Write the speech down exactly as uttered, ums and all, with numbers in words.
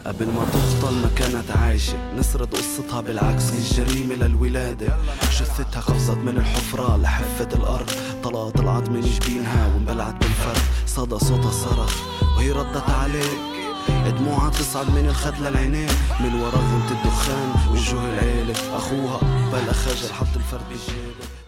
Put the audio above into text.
قبل ما تخطل ما كانت عايشة، نسرد قصتها بالعكس من الجريمة للولادة. جثتها قفزت من الحفرة لحفة الأرض، طلعت العظم من جبينها وانبلعت بالفرد. صدى صوتها صرخ وهي ردت عليه، دموعها تصعد من الخد للعينين. من ورا غمة الدخان وجوه العيلة، أخوها بلا خجل حط الفرد بالجيبة.